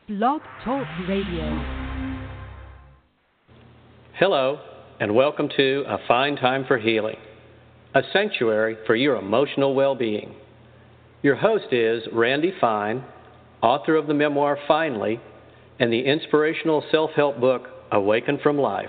Blog Talk Radio. Hello, and welcome to A Fine Time for Healing, a sanctuary for your emotional well-being. Your host is Randy Fine, author of the memoir Finally and the inspirational self-help book Awaken from Life.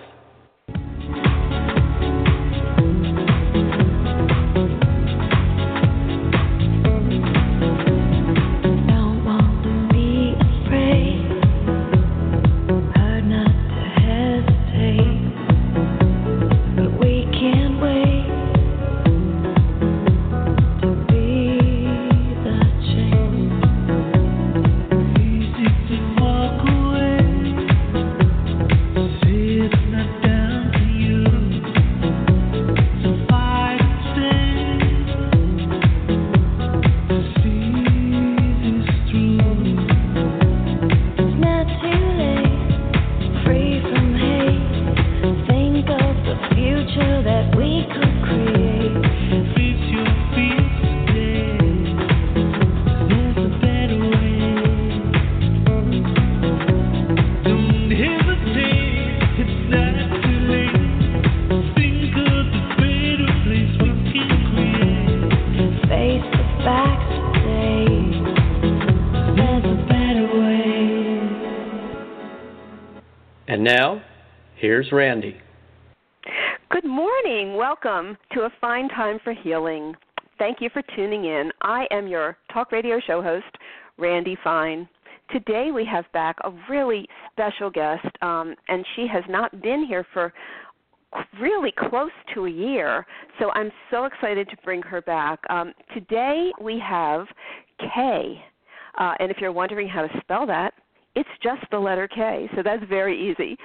And now, here's Randy. Good morning. Welcome to A Fine Time for Healing. Thank you for tuning in. I am your talk radio show host, Randy Fine. Today we have back a really special guest, and she has not been here for really close to a year, so I'm so excited to bring her back. Today we have Kay, and if you're wondering how to spell that, it's just the letter K, so that's very easy.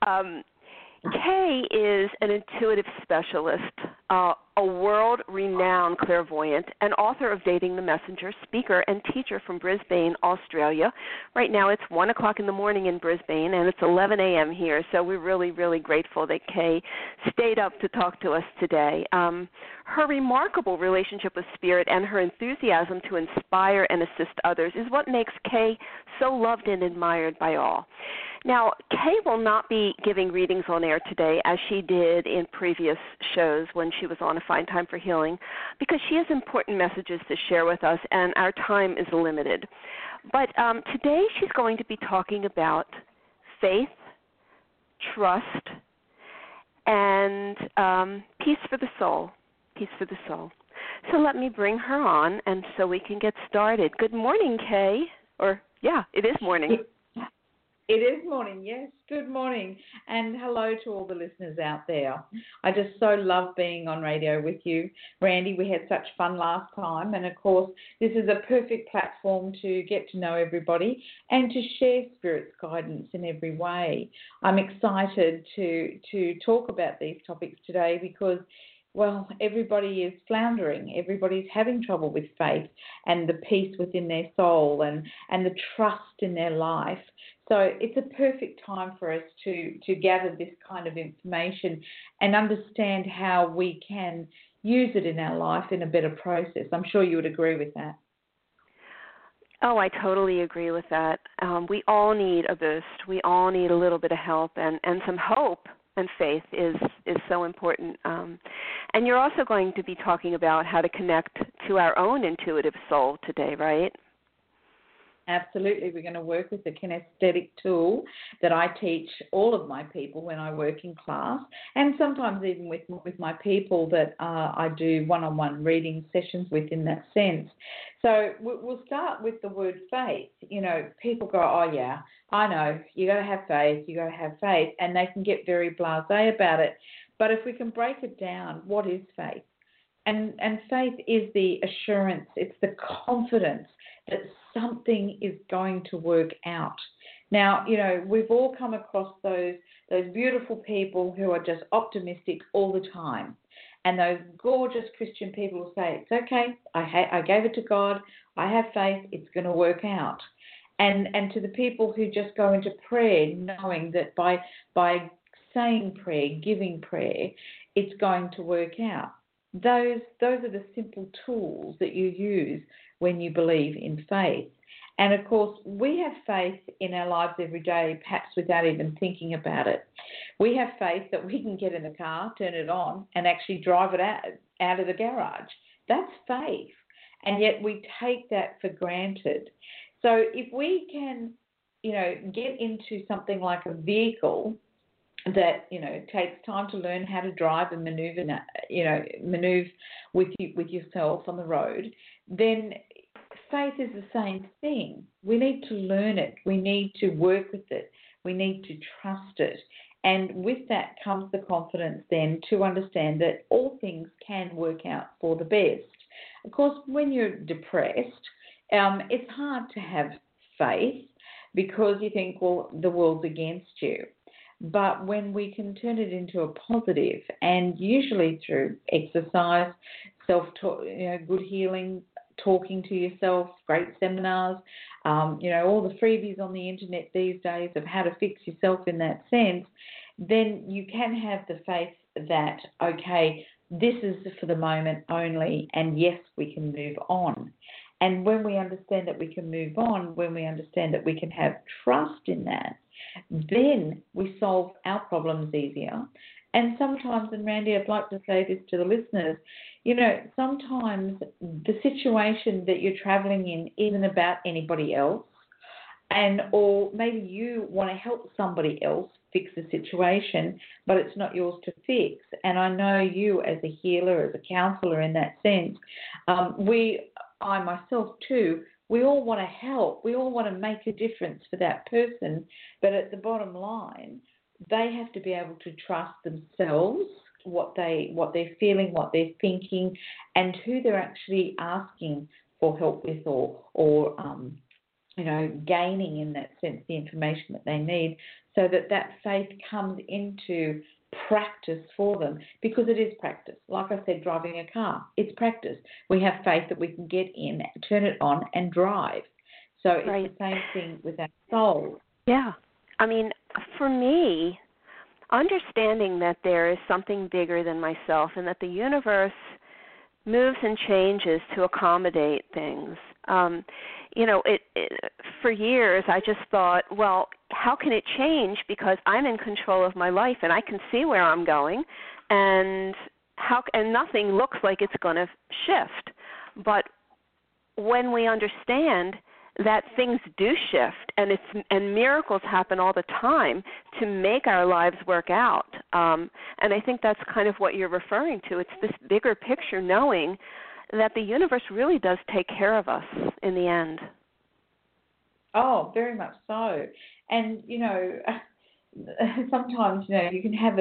Kay is an intuitive specialist, a world-renowned clairvoyant, and author of Dating the Messenger, speaker and teacher from Brisbane, Australia. Right now it's 1 o'clock in the morning in Brisbane, and it's 11 a.m. here, so we're really, really grateful that Kay stayed up to talk to us today. Her remarkable relationship with Spirit and her enthusiasm to inspire and assist others is what makes Kay so loved and admired by all. Now, Kay will not be giving readings on air today as she did in previous shows when she was on A Fine Time for Healing, because she has important messages to share with us and our time is limited. But today she's going to be talking about faith, trust, and peace for the soul. Peace for the soul. So let me bring her on and so we can get started. Good morning, Kay. It is morning. It is morning, yes. Good morning. And hello to all the listeners out there. I just so love being on radio with you. Randy, we had such fun last time. And, of course, this is a perfect platform to get to know everybody and to share Spirit's guidance in every way. I'm excited to talk about these topics today because, well, everybody is floundering. Everybody's having trouble with faith and the peace within their soul and the trust in their life. So it's a perfect time for us to gather this kind of information and understand how we can use it in our life in a better process. I'm sure you would agree with that. Oh, I totally agree with that. We all need a boost. We all need a little bit of help and some hope. And faith is so important. And you're also going to be talking about how to connect to our own intuitive soul today, right? Absolutely. We're going to work with the kinesthetic tool that I teach all of my people when I work in class, and sometimes even with my people that I do one-on-one reading sessions with in that sense. So we'll start with the word faith. You know, people go, oh, yeah, I know, you got to have faith, and they can get very blasé about it. But if we can break it down, what is faith? And faith is the assurance, it's the confidence that something is going to work out. Now, you know, we've all come across those beautiful people who are just optimistic all the time. And those gorgeous Christian people will say, it's okay, I gave it to God, I have faith, it's going to work out. And to the people who just go into prayer knowing that by saying prayer, giving prayer, it's going to work out. Those are the simple tools that you use when you believe in faith. And, of course, we have faith in our lives every day, perhaps without even thinking about it. We have faith that we can get in the car, turn it on, and actually drive it out of the garage. That's faith. And yet we take that for granted. So if we can, get into something like a vehicle that, takes time to learn how to drive and maneuver with yourself on the road, then faith is the same thing. We need to learn it. We need to work with it. We need to trust it. And with that comes the confidence then to understand that all things can work out for the best. Of course, when you're depressed, it's hard to have faith because you think, well, the world's against you. But when we can turn it into a positive, and usually through exercise, self-talk, good healing, talking to yourself, great seminars, all the freebies on the internet these days of how to fix yourself in that sense, then you can have the faith that, okay, this is for the moment only, and yes, we can move on. And when we understand that we can move on, when we understand that we can have trust in that, then we solve our problems easier. And sometimes, and Randy, I'd like to say this to the listeners, sometimes the situation that you're traveling in isn't about anybody else, or maybe you want to help somebody else fix the situation, but it's not yours to fix. And I know you as a healer, as a counsellor in that sense, I myself too, we all want to help. We all want to make a difference for that person. But at the bottom line, they have to be able to trust themselves, what they're feeling, what they're thinking, and who they're actually asking for help with or gaining in that sense the information that they need, so that faith comes into practice for them, because it is practice. Like I said, driving a car, it's practice. We have faith that we can get in, turn it on, and drive. So it's right. The same thing with our soul. Yeah. I mean, for me, understanding that there is something bigger than myself and that the universe moves and changes to accommodate things. For years I just thought, well, how can it change? Because I'm in control of my life and I can see where I'm going, and nothing looks like it's going to shift. But when we understand that things do shift and miracles happen all the time to make our lives work out, and I think that's kind of what you're referring to. It's this bigger picture, knowing that the universe really does take care of us in the end. Oh, very much so. And, sometimes, you can have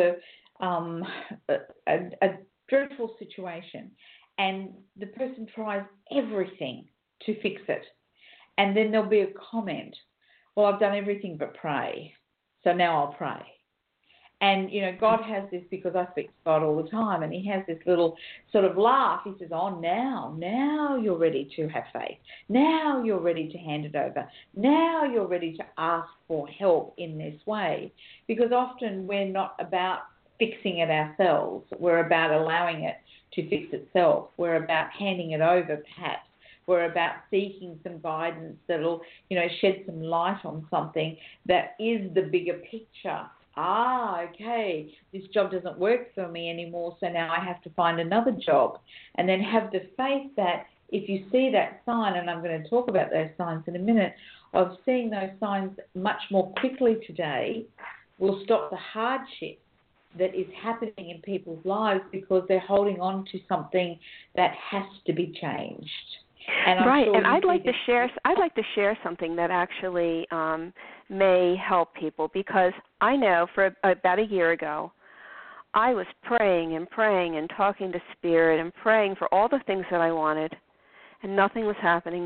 a dreadful situation and the person tries everything to fix it. And then there'll be a comment, well, I've done everything but pray, so now I'll pray. And, God has this, because I speak to God all the time, and he has this little sort of laugh. He says, oh, now you're ready to have faith. Now you're ready to hand it over. Now you're ready to ask for help in this way. Because often we're not about fixing it ourselves. We're about allowing it to fix itself. We're about handing it over, perhaps. We're about seeking some guidance that'll, shed some light on something that is the bigger picture. Okay, this job doesn't work for me anymore, so now I have to find another job. And then have the faith that if you see that sign, and I'm going to talk about those signs in a minute, of seeing those signs much more quickly today will stop the hardship that is happening in people's lives, because they're holding on to something that has to be changed. And right, and I'd like to share something that actually may help people, because I know for about a year ago, I was praying and talking to Spirit and praying for all the things that I wanted, and nothing was happening.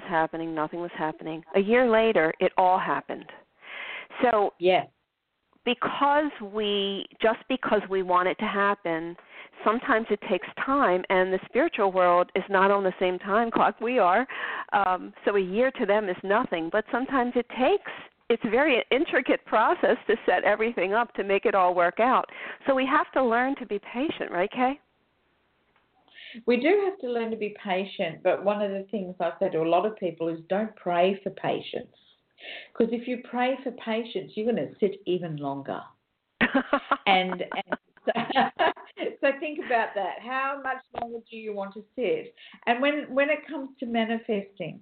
A year later, it all happened. So yeah. because we want it to happen, sometimes it takes time, and the spiritual world is not on the same time clock we are. So a year to them is nothing, but sometimes it's a very intricate process to set everything up to make it all work out. So we have to learn to be patient, right, Kay? we do have to learn to be patient, but one of the things I say to a lot of people is don't pray for patience. Because if you pray for patience, you're going to sit even longer. and so think about that. How much longer do you want to sit? And when it comes to manifesting,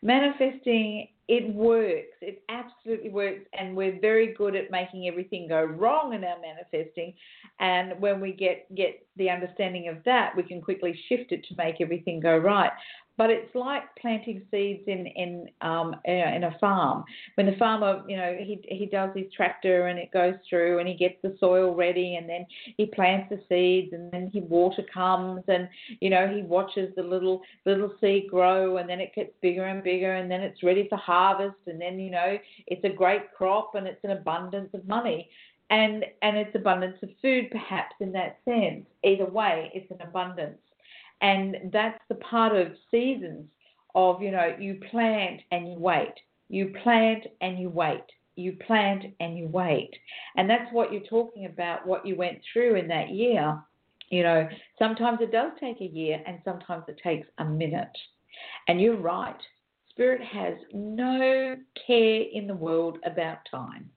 it works. It absolutely works. And we're very good at making everything go wrong in our manifesting. And when we get the understanding of that, we can quickly shift it to make everything go right. But it's like planting seeds in a farm. When the farmer, he does his tractor and it goes through and he gets the soil ready and then he plants the seeds and then water comes and, he watches the little seed grow and then it gets bigger and bigger and then it's ready for harvest and then, it's a great crop and it's an abundance of money. And it's abundance of food perhaps in that sense. Either way, it's an abundance. And that's the part of seasons of, you plant and you wait. You plant and you wait. You plant and you wait. And that's what you're talking about, what you went through in that year. Sometimes it does take a year and sometimes it takes a minute. And you're right. Spirit has no care in the world about time.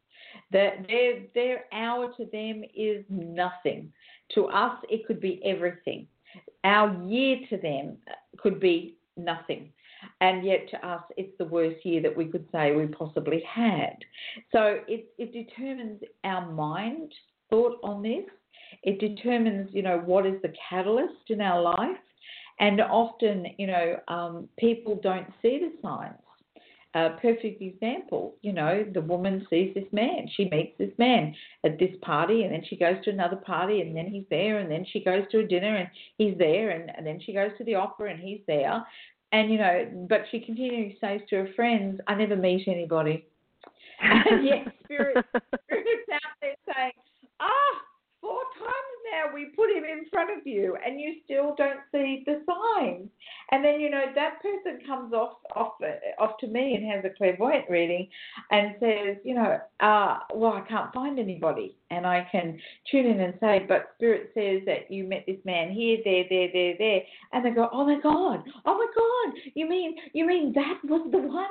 Their hour to them is nothing. To us, it could be everything. Our year to them could be nothing. And yet to us, it's the worst year that we could say we possibly had. So it determines our mind thought on this. It determines, what is the catalyst in our life. And often, people don't see the signs. Perfect example, the woman sees this man. She meets this man at this party and then she goes to another party and then he's there and then she goes to a dinner and he's there and then she goes to the opera and he's there. And, but she continually says to her friends, I never meet anybody. And yet Spirit's out there saying, 4 times now we put him in front of you and you still don't see the signs. And then, that person comes off to me and has a clairvoyant reading and says, well, I can't find anybody. And I can tune in and say, but Spirit says that you met this man here, there. And they go, oh my God, you mean that was the one?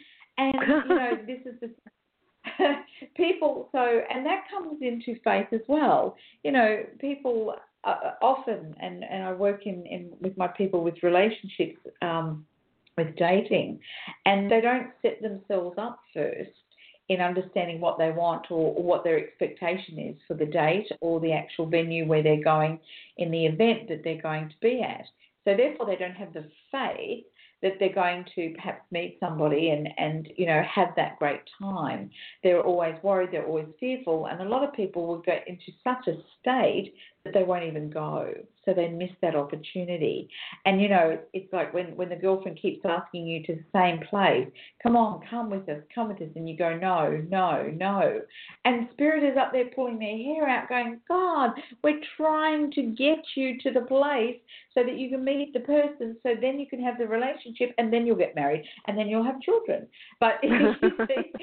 And, this is the people, and that comes into faith as well. People often, and I work in with my people with relationships, with dating, and they don't set themselves up first in understanding what they want or what their expectation is for the date or the actual venue where they're going in the event that they're going to be at. So therefore they don't have the faith that they're going to perhaps meet somebody and have that great time. They're always worried, they're always fearful, and a lot of people will get into such a state that they won't even go. So they miss that opportunity. And, it's like when the girlfriend keeps asking you to the same place, come on, come with us, and you go, no. And Spirit is up there pulling their hair out going, God, we're trying to get you to the place so that you can meet the person, so then you can have the relationship, and then you'll get married, and then you'll have children. But you see,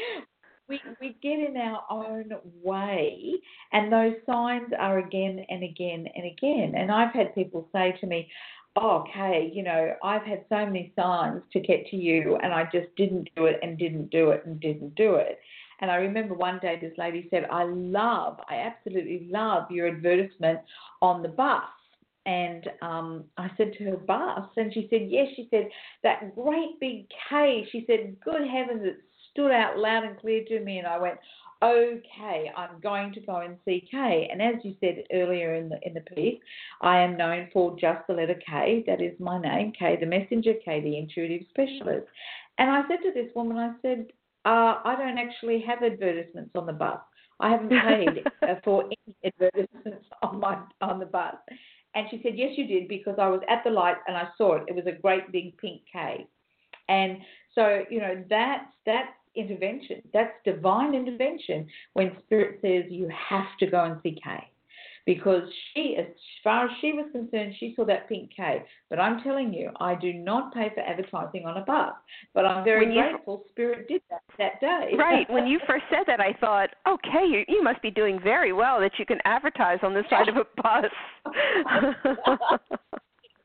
we get in our own way, and those signs are again and again and again. And I've had people say to me, oh, okay, I've had so many signs to get to you, and I just didn't do it and didn't do it and didn't do it. And I remember one day this lady said, I absolutely love your advertisement on the bus. And I said to her, bus? And she said, yes. She said, that great big K. She said, good heavens, it stood out loud and clear to me. And I went, okay, I'm going to go and see K. And as you said earlier in the piece, I am known for just the letter K. That is my name, K the messenger, K the intuitive specialist. And I said to this woman, I said, I don't actually have advertisements on the bus. I haven't paid for any advertisements on the bus. And she said, yes, you did, because I was at the light and I saw it. It was a great big pink K. And so, that's intervention. That's divine intervention when Spirit says you have to go and see K. Because she, as far as she was concerned, she saw that pink K. But I'm telling you, I do not pay for advertising on a bus. But I'm very grateful Spirit did that day. Right. When you first said that, I thought, okay, you must be doing very well that you can advertise on the side of a bus.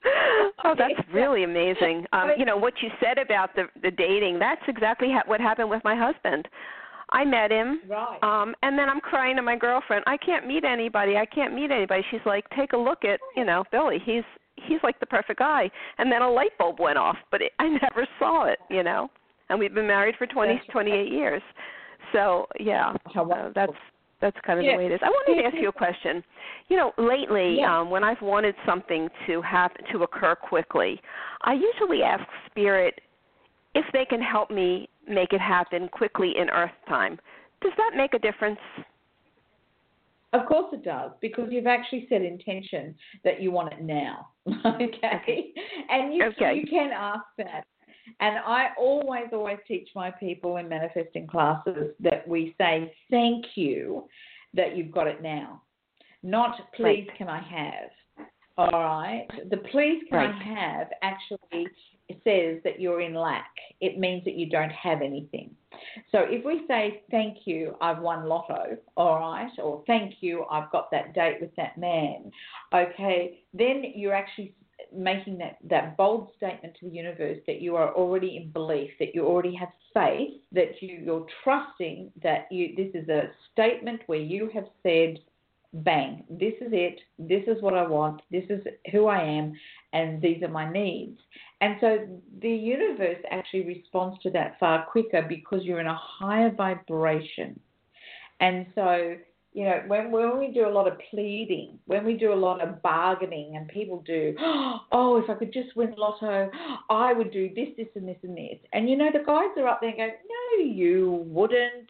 Oh, that's really amazing. What you said about the dating, that's exactly what happened with my husband. I met him, right. And then I'm crying to my girlfriend, I can't meet anybody. She's like, take a look at, Billy. He's like the perfect guy. And then a light bulb went off, but I never saw it, And we've been married for 28 years. So, yeah, that's kind of the way it is. I wanted to ask you a question. Lately, when I've wanted something to occur quickly, I usually ask Spirit if they can help me make it happen quickly in Earth time. Does that make a difference? Of course it does, because you've actually set intention that you want it now. Okay? And you can ask that. And I always teach my people in manifesting classes that we say thank you that you've got it now. Not please can I have. All right? The please can I have actually says that you're in lack. It means that you don't have anything. So if we say thank you, I've won lotto, all right, or thank you, I've got that date with that man, okay, then you're actually making that bold statement to the universe that you are already in belief, that you already have faith, that you're trusting that this is a statement where you have said, bang, this is it, this is what I want, this is who I am, and these are my needs. And so the universe actually responds to that far quicker because you're in a higher vibration. And so, when we do a lot of pleading, when we do a lot of bargaining, and people do, oh, if I could just win lotto, I would do this, this, and this, and this. And, the guys are up there and go, no, you wouldn't.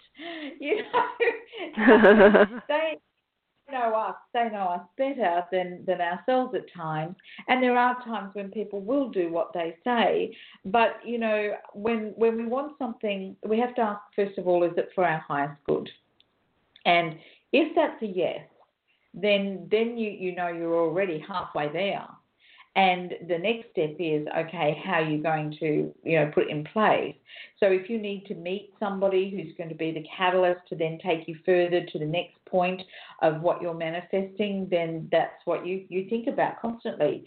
They know us better than ourselves at times, and there are times when people will do what they say. But when we want something, we have to ask first of all, is it for our highest good? And if that's a yes, then you're already halfway there. And the next step is, okay, how are you going to, put it in place? So if you need to meet somebody who's going to be the catalyst to then take you further to the next point of what you're manifesting, then that's what you think about constantly.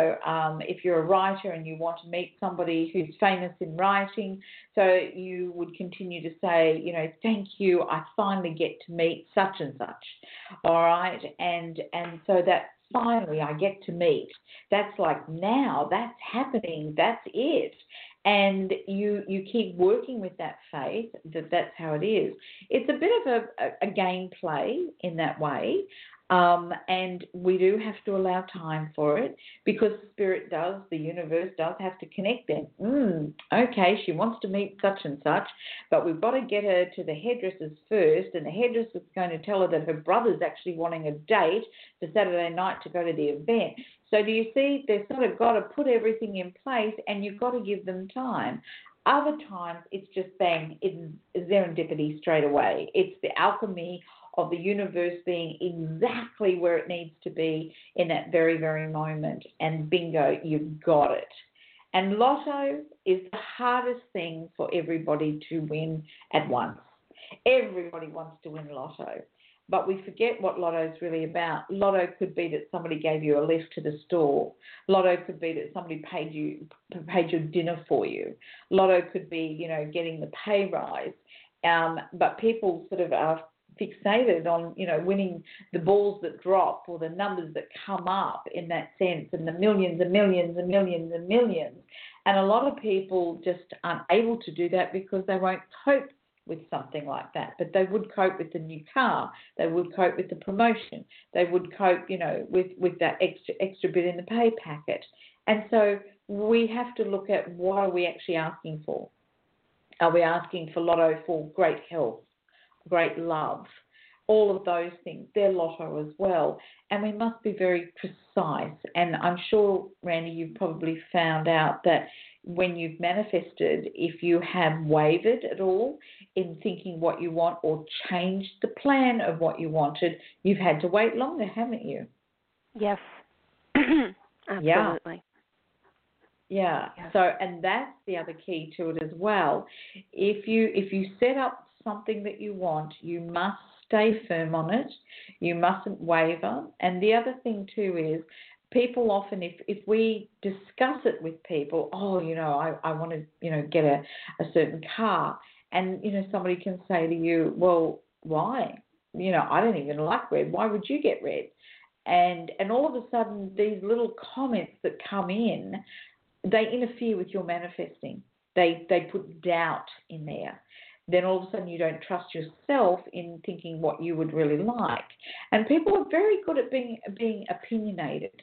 If you're a writer and you want to meet somebody who's famous in writing, so you would continue to say, thank you, I finally get to meet such and such. All right. And so that finally I get to meet. That's like now, that's happening, that's it. And you keep working with that faith that's how it is. It's a bit of a game play in that way. And we do have to allow time for it because Spirit does, the universe does have to connect them. Okay, she wants to meet such and such, but we've got to get her to the hairdresser's first, and the hairdresser's going to tell her that her brother's actually wanting a date for Saturday night to go to the event. So do you see, they've sort of got to put everything in place, and you've got to give them time. Other times, it's just bang, it's serendipity straight away. It's the alchemy of the universe being exactly where it needs to be in that very, very moment. And bingo, you've got it. And lotto is the hardest thing for everybody to win at once. Everybody wants to win lotto. But we forget what lotto is really about. Lotto could be that somebody gave you a lift to the store. Lotto could be that somebody paid your dinner for you. Lotto could be, getting the pay rise. But people sort of are fixated on, winning the balls that drop or the numbers that come up in that sense, and the millions and millions and millions and millions. And a lot of people just aren't able to do that because they won't cope with something like that. But they would cope with the new car. They would cope with the promotion. They would cope, with that extra bit in the pay packet. And so we have to look at what are we actually asking for. Are we asking for lotto for great health, great love, all of those things? They're lotto as well. And we must be very precise. And I'm sure, Randy, you've probably found out that when you've manifested, if you have wavered at all in thinking what you want or changed the plan of what you wanted, you've had to wait longer, haven't you? Yes. Absolutely. Yeah. So, and that's the other key to it as well. If you set up something that you want, you must stay firm on it. You mustn't waver. And the other thing too is people often, if we discuss it with people, I want to, get a certain car, and, somebody can say to you, well, why? I don't even like red. Why would you get red? And all of a sudden, these little comments that come in, they interfere with your manifesting. They put doubt in there. Then all of a sudden you don't trust yourself in thinking what you would really like. And people are very good at being opinionated.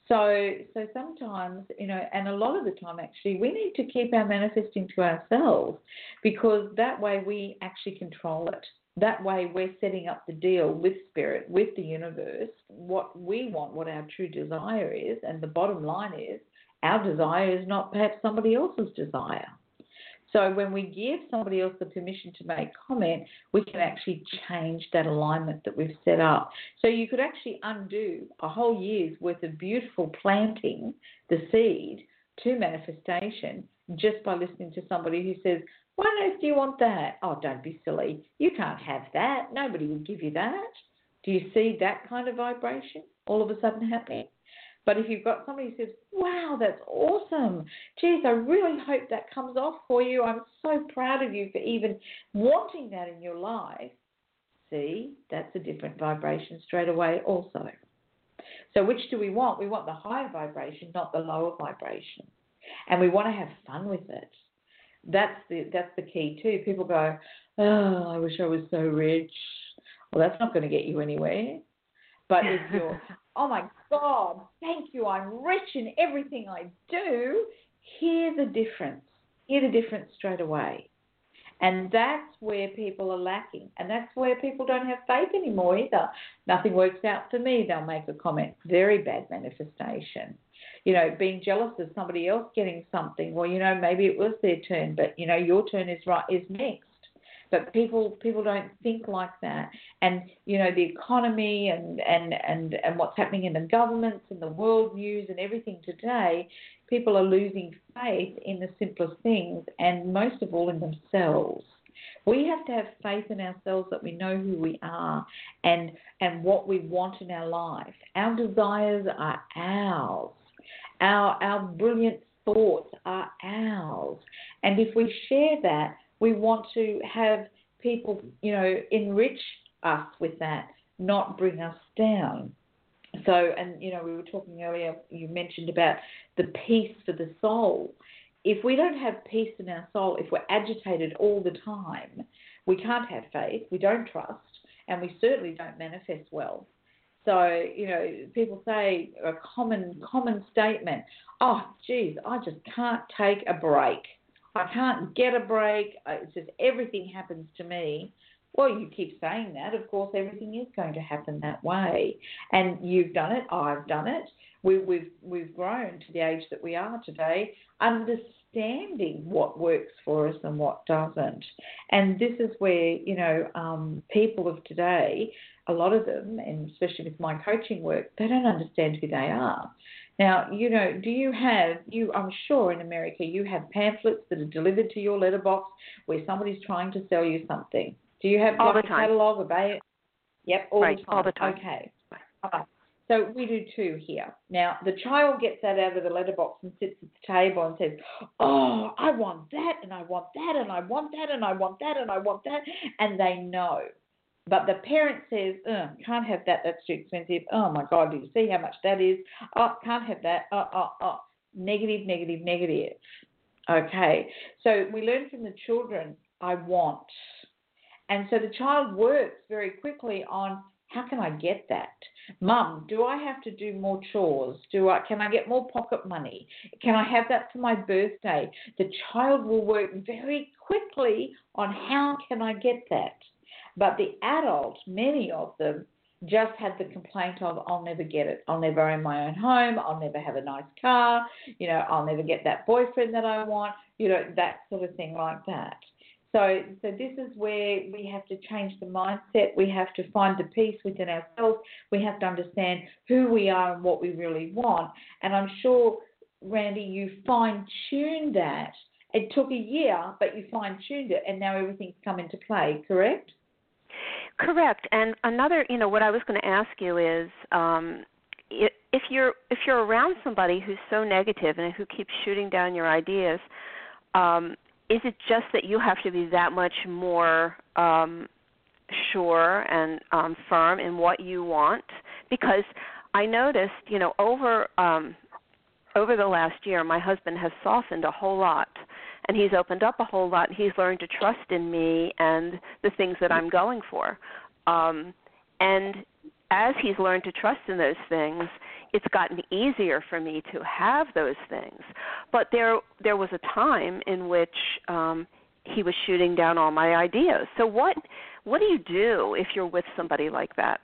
So sometimes, and a lot of the time actually, we need to keep our manifesting to ourselves, because that way we actually control it. That way we're setting up the deal with spirit, with the universe, what we want, what our true desire is. And the bottom line is, our desire is not perhaps somebody else's desire. So when we give somebody else the permission to make comment, we can actually change that alignment that we've set up. So you could actually undo a whole year's worth of beautiful planting the seed to manifestation just by listening to somebody who says, why on earth do you want that? Oh, don't be silly. You can't have that. Nobody will give you that. Do you see that kind of vibration all of a sudden happening? But if you've got somebody who says, wow, that's awesome. Geez, I really hope that comes off for you. I'm so proud of you for even wanting that in your life. See, that's a different vibration straight away also. So which do we want? We want the higher vibration, not the lower vibration. And we want to have fun with it. That's the key too. People go, oh, I wish I was so rich. Well, that's not going to get you anywhere. But if you're, oh my God, thank you, I'm rich in everything I do, hear the difference. Hear the difference straight away. And that's where people are lacking. And that's where people don't have faith anymore either. Nothing works out for me, they'll make a comment. Very bad manifestation. Being jealous of somebody else getting something. Well, maybe it was their turn, but, your turn is next. But people don't think like that. And, the economy and what's happening in the governments and the world news and everything today, people are losing faith in the simplest things, and most of all in themselves. We have to have faith in ourselves, that we know who we are and what we want in our life. Our desires are ours. Our brilliant thoughts are ours. And if we share that, we want to have people, enrich us with that, not bring us down. So, and, we were talking earlier, you mentioned about the peace for the soul. If we don't have peace in our soul, if we're agitated all the time, we can't have faith, we don't trust, and we certainly don't manifest well. So, people say a common statement, oh, geez, I just can't take a break. I can't get a break. It's just everything happens to me. Well, you keep saying that. Of course, everything is going to happen that way. And you've done it. I've done it. We've grown to the age that we are today, understanding what works for us and what doesn't. And this is where, people of today, a lot of them, and especially with my coaching work, they don't understand who they are. Now, do you have, I'm sure in America, you have pamphlets that are delivered to your letterbox where somebody's trying to sell you something. Do you have all like the a time. Catalogue of it? Yep, all right, the time. All the time. Okay. All right. So we do too here. Now, the child gets that out of the letterbox and sits at the table and says, oh, I want that, and I want that, and I want that, and I want that, and I want that, and they know. But the parent says, can't have that, that's too expensive. Oh, my God, do you see how much that is? Oh, can't have that. Negative, negative, negative. Okay, so we learn from the children, I want. And so the child works very quickly on, how can I get that? Mum, do I have to do more chores? Can I get more pocket money? Can I have that for my birthday? The child will work very quickly on how can I get that. But the adults, many of them, just have the complaint of, I'll never get it. I'll never own my own home. I'll never have a nice car. I'll never get that boyfriend that I want. That sort of thing like that. So this is where we have to change the mindset. We have to find the peace within ourselves. We have to understand who we are and what we really want. And I'm sure, Randy, you fine-tuned that. It took a year, but you fine-tuned it, and now everything's come into play, correct? Correct. And another, what I was going to ask you is, if you're around somebody who's so negative and who keeps shooting down your ideas, is it just that you have to be that much more sure and firm in what you want? Because I noticed, over the last year, my husband has softened a whole lot, and he's opened up a whole lot. He's learned to trust in me and the things that I'm going for. And as he's learned to trust in those things, it's gotten easier for me to have those things. But there was a time in which he was shooting down all my ideas. So what do you do if you're with somebody like that?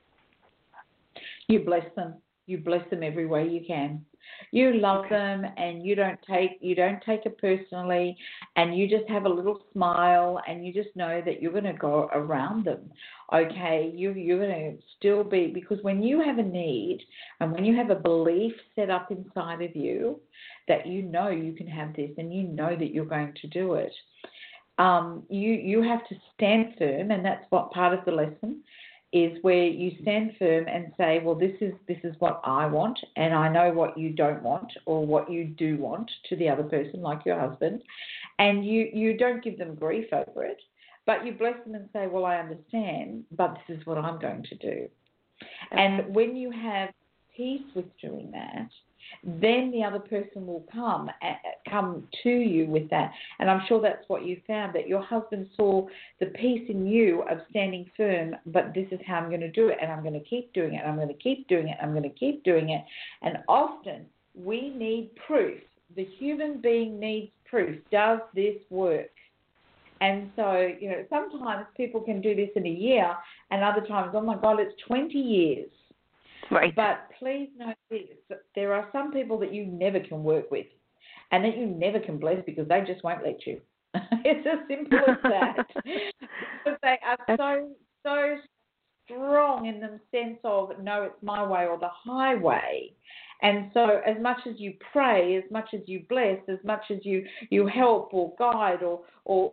You bless them. You bless them every way you can. You love them, and you don't take it personally, and you just have a little smile, and you just know that you're going to go around them. Okay, you're going to still be, because when you have a need and when you have a belief set up inside of you that you know you can have this and you know that you're going to do it, you have to stand firm, and that's what part of the lesson is, where you stand firm and say, well, this is what I want, and I know what you don't want or what you do want to the other person, like your husband, and you don't give them grief over it, but you bless them and say, well, I understand, but this is what I'm going to do. Okay. And when you have peace with doing that, then the other person will come to you with that. And I'm sure that's what you found, that your husband saw the peace in you of standing firm, but this is how I'm going to do it, and I'm going to keep doing it, I'm going to keep doing it, I'm going to keep doing it. And often we need proof. The human being needs proof. Does this work? And so, sometimes people can do this in a year, and other times, oh my God, it's 20 years. Right. But please know this, there are some people that you never can work with and that you never can bless because they just won't let you. It's as simple as that. Because they are so strong in the sense of, no, it's my way or the highway. And so as much as you pray, as much as you bless, as much as you help or guide or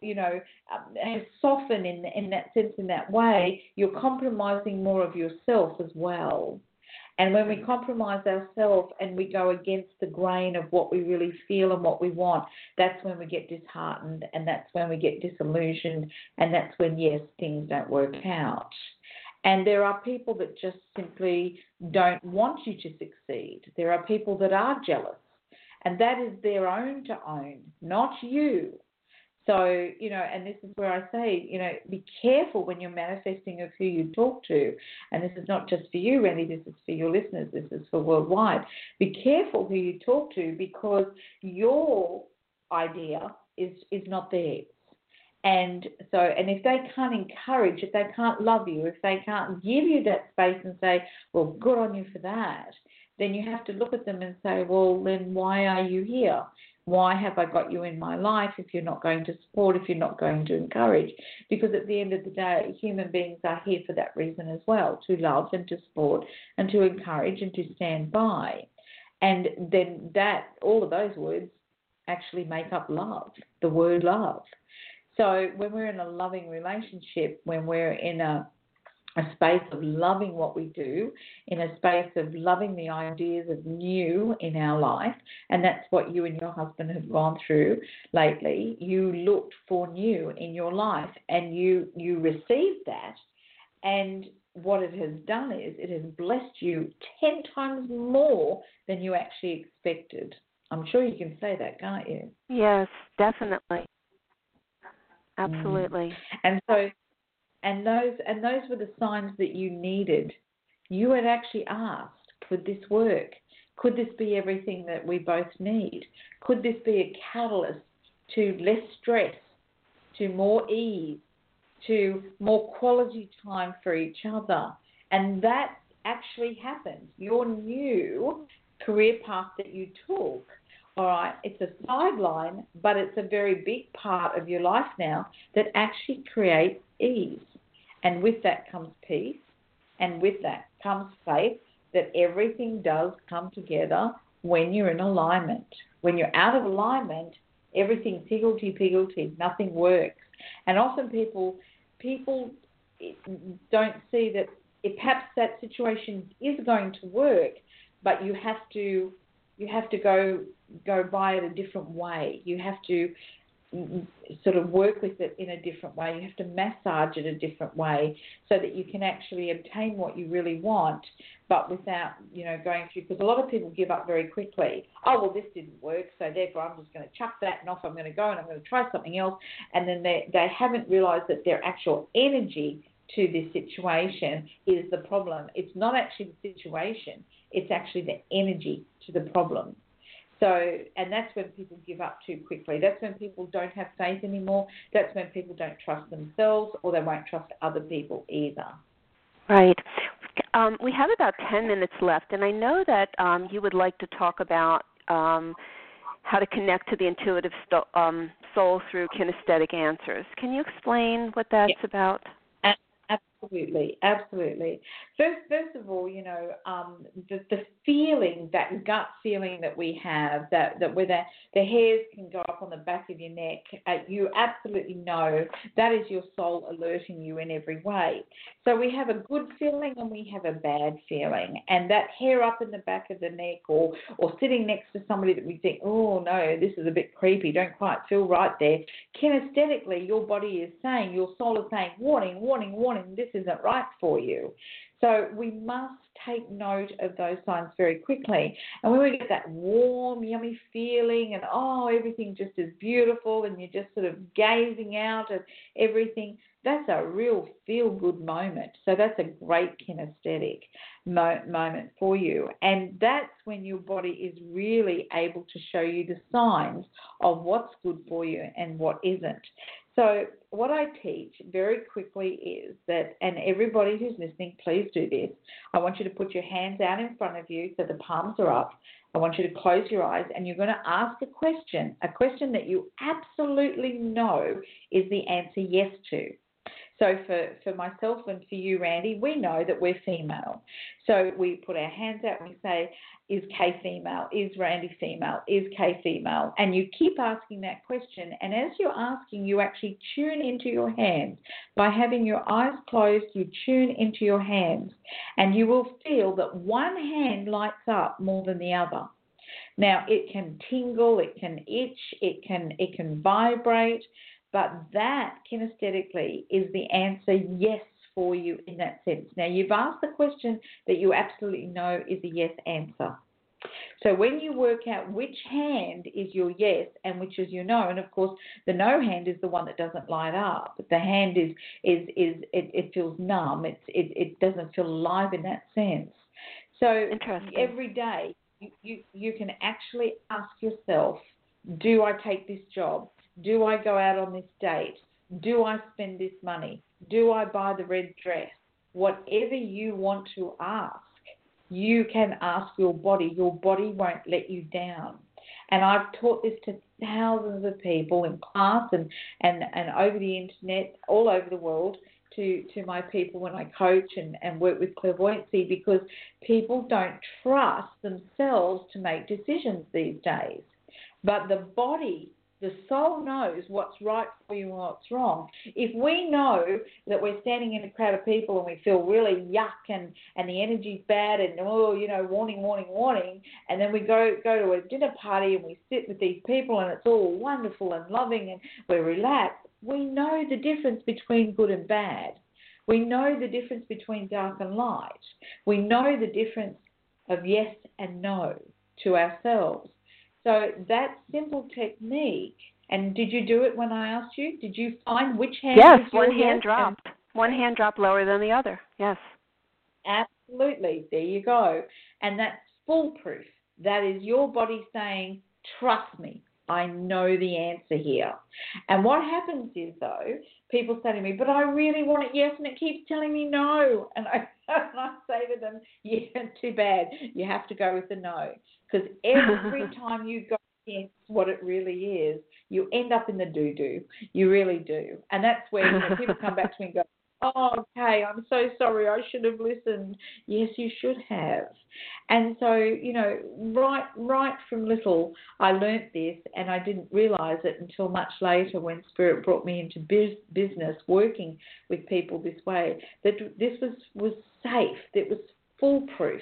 soften in that sense, in that way, you're compromising more of yourself as well. And when we compromise ourselves and we go against the grain of what we really feel and what we want, that's when we get disheartened, and that's when we get disillusioned, and that's when, yes, things don't work out. And there are people that just simply don't want you to succeed. There are people that are jealous, and that is their own to own, not you. So, and this is where I say, be careful when you're manifesting of who you talk to. And this is not just for you, Randy, this is for your listeners, this is for worldwide. Be careful who you talk to, because your idea is not theirs. And so, and if they can't encourage, if they can't love you, if they can't give you that space and say, well, good on you for that, then you have to look at them and say, well, then why are you here? Why have I got you in my life if you're not going to support, if you're not going to encourage? Because at the end of the day, human beings are here for that reason as well, to love and to support and to encourage and to stand by. And then all of those words actually make up love, the word love. So when we're in a loving relationship, when we're in a space of loving what we do, in a space of loving the ideas of new in our life, and that's what you and your husband have gone through lately. You looked for new in your life, and you received that, and what it has done is it has blessed you 10 times more than you actually expected. I'm sure you can say that, can't you? Yes, definitely. Absolutely. And so, and those were the signs that you needed. You had actually asked, could this work? Could this be everything that we both need? Could this be a catalyst to less stress, to more ease, to more quality time for each other? And that actually happened. Your new career path that you took, all right, it's a sideline, but it's a very big part of your life now that actually creates ease. And with that comes peace, and with that comes faith that everything does come together when you're in alignment. When you're out of alignment, everything's higgledy-piggledy, nothing works. And often people don't see that if perhaps that situation is going to work, but you have to go by it a different way. You have to sort of work with it in a different way. You have to massage it a different way so that you can actually obtain what you really want, but without, going through, because a lot of people give up very quickly. Oh, well, this didn't work, so therefore I'm just going to chuck that and off I'm going to go and I'm going to try something else. And then they haven't realized that their actual energy to this situation is the problem. It's not actually the situation. It's actually the energy to the problem. So, and that's when people give up too quickly. That's when people don't have faith anymore. That's when people don't trust themselves, or they won't trust other people either. Right. We have about 10 minutes left, and I know that you would like to talk about how to connect to the intuitive soul through kinesthetic answers. Can you explain what that's about? Absolutely. First of all, the feeling, that gut feeling that we have, that where the hairs can go up on the back of your neck, you absolutely know that is your soul alerting you in every way. So we have a good feeling and we have a bad feeling, and that hair up in the back of the neck, or sitting next to somebody that we think, oh no, this is a bit creepy, don't quite feel right there. Kinesthetically, your body is saying, your soul is saying, warning, warning, warning, this isn't right for you. So we must take note of those signs very quickly. And when we get that warm, yummy feeling and, everything just is beautiful and you're just sort of gazing out at everything, that's a real feel-good moment. So that's a great kinesthetic moment for you. And that's when your body is really able to show you the signs of what's good for you and what isn't. So what I teach very quickly is that, and everybody who's listening, please do this. I want you to put your hands out in front of you so the palms are up. I want you to close your eyes, and you're going to ask a question that you absolutely know is the answer yes to. So for myself and for you, Randy, we know that we're female. So we put our hands out and we say, is Kay female? Is Randy female? Is Kay female? And you keep asking that question. And as you're asking, you actually tune into your hands. By having your eyes closed, you tune into your hands. And you will feel that one hand lights up more than the other. Now, it can tingle, it can itch, it can vibrate. But that kinesthetically is the answer yes for you in that sense. Now, you've asked the question that you absolutely know is a yes answer. So when you work out which hand is your yes and which is your no, and of course the no hand is the one that doesn't light up. The hand it feels numb. It doesn't feel alive in that sense. So every day you can actually ask yourself, do I take this job? Do I go out on this date? Do I spend this money? Do I buy the red dress? Whatever you want to ask, you can ask your body. Your body won't let you down. And I've taught this to thousands of people in class and over the internet, all over the world, to my people when I coach and work with clairvoyancy, because people don't trust themselves to make decisions these days. But the body, the soul knows what's right for you and what's wrong. If we know that we're standing in a crowd of people and we feel really yuck and the energy's bad and, warning, warning, warning, and then we go to a dinner party and we sit with these people and it's all wonderful and loving and we're relaxed, we know the difference between good and bad. We know the difference between dark and light. We know the difference of yes and no to ourselves. So that simple technique, and did you do it when I asked you? Did you find which hand? Yes, one hand dropped. One hand dropped lower than the other, yes. Absolutely, there you go. And that's foolproof. That is your body saying, trust me, I know the answer here. And what happens is, though, people say to me, but I really want it yes, and it keeps telling me no. And I say to them, yeah, too bad. You have to go with the no. Because every time you go against what it really is, you end up in the doo-doo. You really do. And that's where people come back to me and go, oh, okay, I'm so sorry, I should have listened. Yes, you should have. And so, right from little, I learnt this, and I didn't realise it until much later when Spirit brought me into business, working with people this way, that this was safe, that was foolproof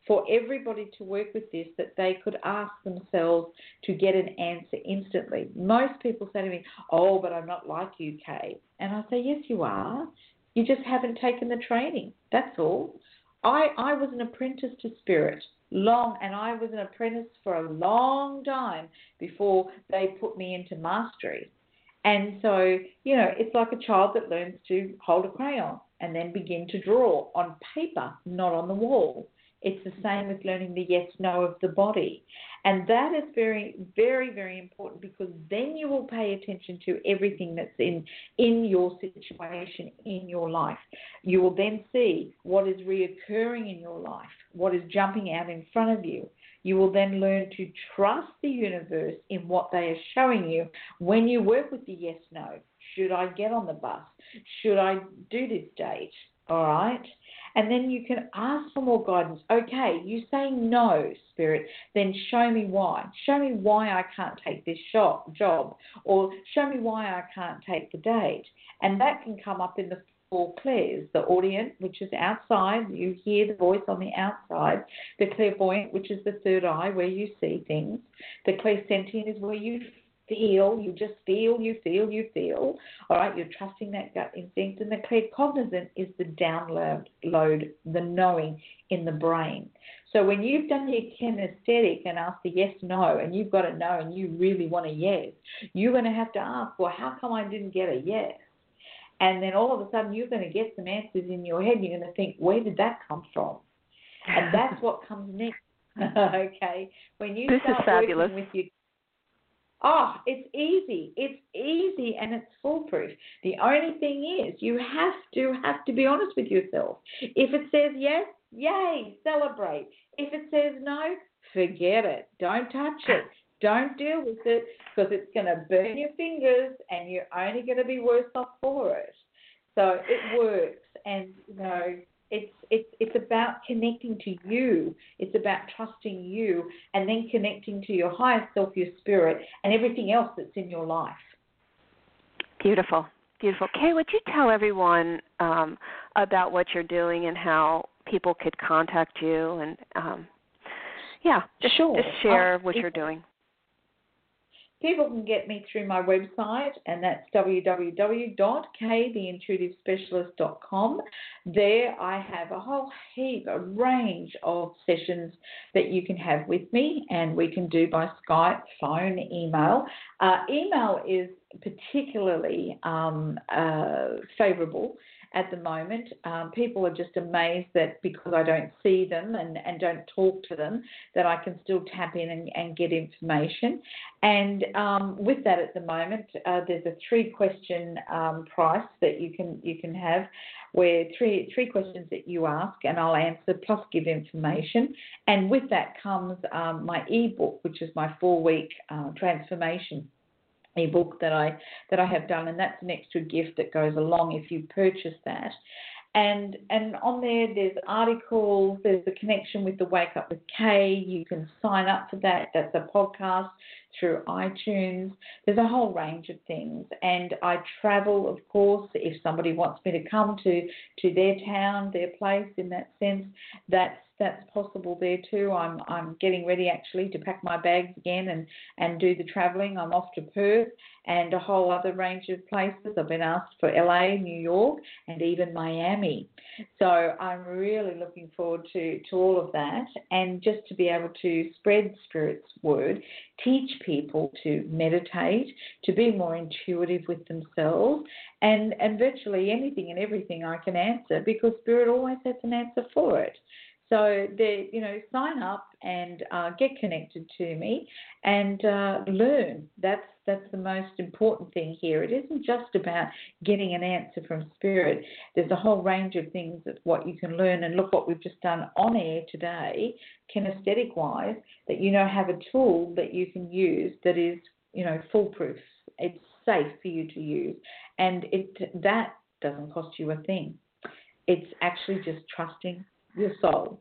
for everybody to work with this, that they could ask themselves to get an answer instantly. Most people say to me, oh, but I'm not like you, Kay. And I say, yes, you are. You just haven't taken the training. That's all. I was an apprentice to spirit and I was an apprentice for a long time before they put me into mastery. And so, it's like a child that learns to hold a crayon and then begin to draw on paper, not on the wall. It's the same with learning the yes, no of the body. And that is very, very, very important, because then you will pay attention to everything that's in your situation, in your life. You will then see what is reoccurring in your life, what is jumping out in front of you. You will then learn to trust the universe in what they are showing you when you work with the yes, no. Should I get on the bus? Should I do this date? All right? And then you can ask for more guidance. Okay, you say no, Spirit, then show me why. Show me why I can't take this job, or show me why I can't take the date. And that can come up in the four clairs: the audient, which is outside, you hear the voice on the outside; the clairvoyant, which is the third eye, where you see things; the clairsentient is where you feel, you just feel, you feel. All right, you're trusting that gut instinct. And the claircognizant is the download, the knowing in the brain. So when you've done your kinesthetic and asked the yes, no, and you've got a no and you really want a yes, you're going to have to ask, well, how come I didn't get a yes? And then all of a sudden you're going to get some answers in your head. You're going to think, where did that come from? And that's what comes next. Okay? When you start working with your... Oh, it's easy. It's easy and it's foolproof. The only thing is you have to be honest with yourself. If it says yes, yay, celebrate. If it says no, forget it. Don't touch it. Don't deal with it, because it's going to burn your fingers and you're only going to be worse off for it. So it works, and it's about connecting to you. It's about trusting you, and then connecting to your higher self, your spirit, and everything else that's in your life. Beautiful, beautiful. Kay, would you tell everyone about what you're doing and how people could contact you? And just share what you're doing. People can get me through my website, and that's www.ktheintuitivespecialist.com. There I have a range of sessions that you can have with me, and we can do by Skype, phone, email. Email is particularly favourable at the moment. People are just amazed that because I don't see them and don't talk to them, that I can still tap in and get information. And with that at the moment, there's a 3-question price that you can have, where three questions that you ask and I'll answer plus give information. And with that comes my ebook, which is my 4-week transformation ebook that I have done, and that's an extra gift that goes along if you purchase that. And on there's articles, there's a connection with the Wake Up with Kay. You can sign up for that. That's a podcast through iTunes. There's a whole range of things. And I travel, of course, if somebody wants me to come to their town, their place, in that sense, that's possible there too. I'm getting ready actually to pack my bags again and do the travelling. I'm off to Perth and a whole other range of places. I've been asked for LA, New York, and even Miami. So I'm really looking forward to all of that, and just to be able to spread Spirit's word, teach people to meditate, to be more intuitive with themselves, and virtually anything and everything I can answer, because Spirit always has an answer for it. So, sign up and get connected to me and learn. That's the most important thing here. It isn't just about getting an answer from Spirit. There's a whole range of things that's what you can learn. And look what we've just done on air today, kinesthetic-wise, that have a tool that you can use that is, foolproof. It's safe for you to use. And that doesn't cost you a thing. It's actually just trusting your soul.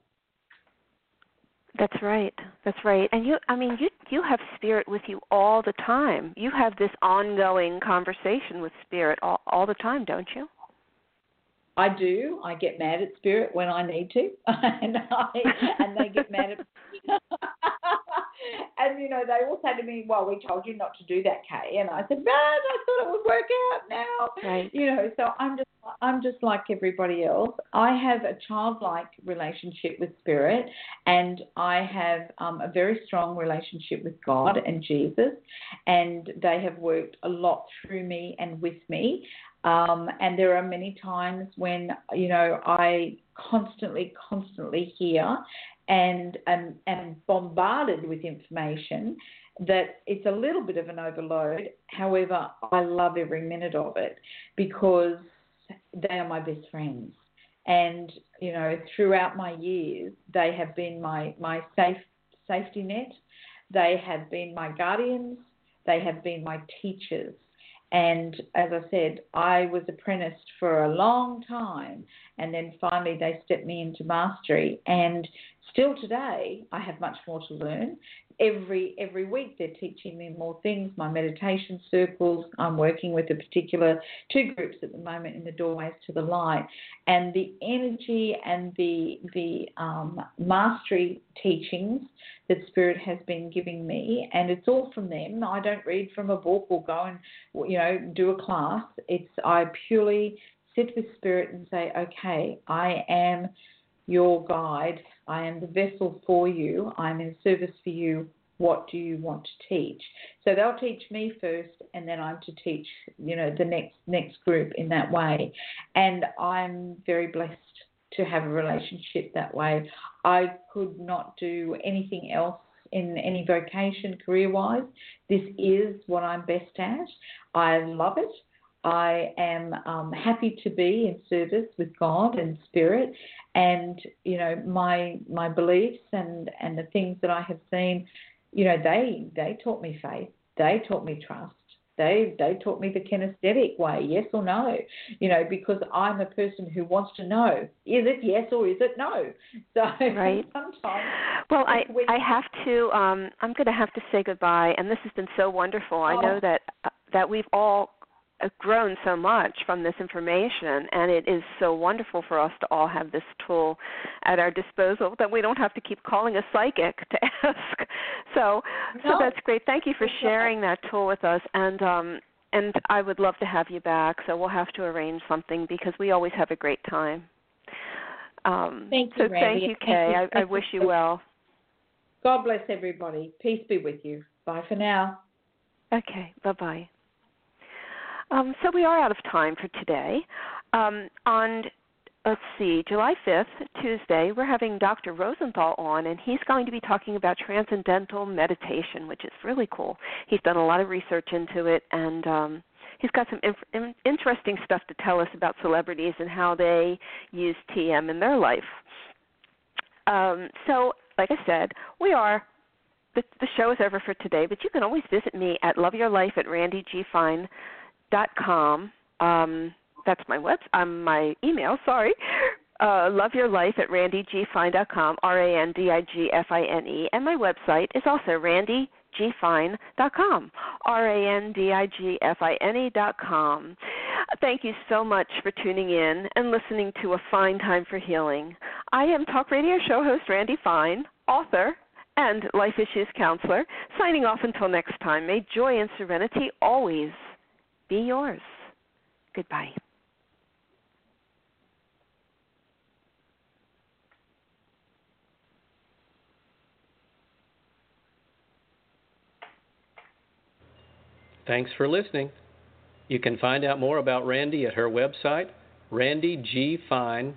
That's right. And you have Spirit with you all the time. You have this ongoing conversation with Spirit all the time, don't you? I do. I get mad at Spirit when I need to, and they get mad at me. And, they all say to me, well, we told you not to do that, Kay. And I said, man, I thought it would work out now. Right. So I'm just like everybody else. I have a childlike relationship with Spirit, and I have a very strong relationship with God and Jesus, and they have worked a lot through me and with me. And there are many times when, I constantly hear and am bombarded with information that it's a little bit of an overload. However, I love every minute of it because they are my best friends. And, throughout my years, they have been my safety net. They have been my guardians. They have been my teachers. And as I said, I was apprenticed for a long time, and then finally they stepped me into mastery. And still today, I have much more to learn. Every week they're teaching me more things, my meditation circles. I'm working with a particular 2 groups at the moment in the Doorways to the Light. And the energy and the mastery teachings that Spirit has been giving me, and it's all from them. I don't read from a book or go and, do a class. I purely sit with Spirit and say, okay, I am your guide. I am the vessel for you. I'm in service for you. What do you want to teach? So they'll teach me first, and then I'm to teach, the next group in that way. And I'm very blessed to have a relationship that way. I could not do anything else in any vocation career-wise. This is what I'm best at. I love it. I am happy to be in service with God and Spirit, and my beliefs and the things that I have seen. They taught me faith. They taught me trust. They taught me the kinesthetic way, yes or no. Because I'm a person who wants to know, is it yes or is it no? So right. Sometimes. Well, I have to. I'm going to have to say goodbye, and this has been so wonderful. I know that we've all grown so much from this information, and it is so wonderful for us to all have this tool at our disposal that we don't have to keep calling a psychic to ask. So that's great. Thank you for sharing that tool with us, and I would love to have you back. So we'll have to arrange something because we always have a great time. Thank you, Randy. Thank you, Kay. I wish you well. God bless everybody. Peace be with you. Bye for now. Okay. Bye-bye. So we are out of time for today. On July 5th, Tuesday, we're having Dr. Rosenthal on, and he's going to be talking about transcendental meditation, which is really cool. He's done a lot of research into it, and he's got some interesting stuff to tell us about celebrities and how they use TM in their life. So, like I said, the show is over for today, but you can always visit me at loveyourlife@randygfine.com. That's my email, sorry. loveyourlife@randygfine.com, RANDIGFINE. And my website is also randygfine.com, RANDIGFINE.com. Thank you so much for tuning in and listening to A Fine Time for Healing. I am talk radio show host Randy Fine, author and life issues counselor, signing off until next time. May joy and serenity always be yours. Goodbye. Thanks for listening. You can find out more about Randy at her website, randygfine,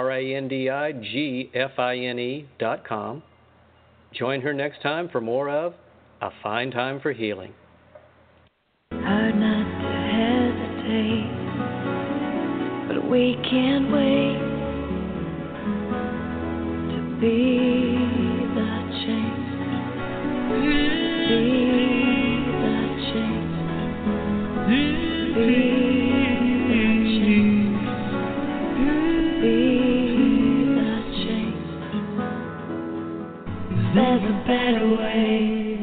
RANDIGFINE.com. Join her next time for more of A Fine Time for Healing. Hard not to hesitate, but we can't wait to be the change. Be the change. Be the change. Be the change. There's a better way.